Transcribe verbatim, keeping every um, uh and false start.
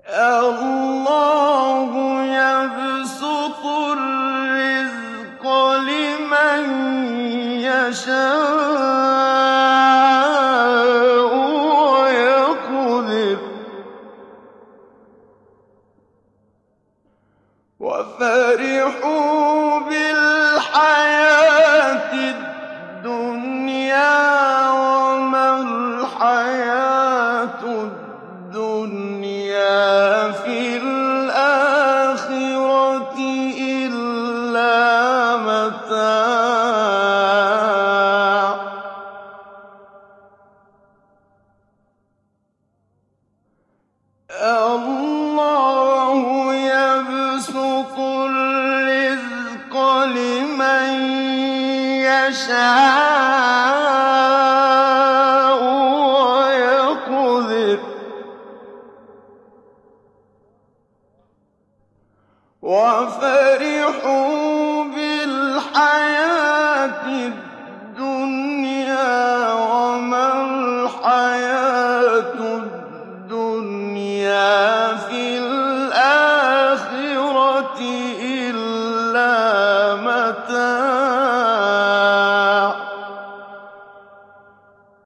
اللَّهُ يَبْسُطُ الرِّزْقَ لِمَن يَشَاءُ وَيَقْدِرُ ۚ وَفَرِحُوا بِالْحَيَاةِ الدُّنْيَا وَمَا الْحَيَاةُ الدُّنْيَا فِي الْآخِرَةِ إِلَّا مَتَاعٌ ۖ اللَّهُ يَبْسُطُ الرِّزْقَ لِمَن يَشَاءُ وَيَقْدِرُ ۚ وَفَرِحُوا بِالْحَيَاةِ الدُّنْيَا وَمَا الْحَيَاةُ الدُّنْيَا فِي الْآخِرَةِ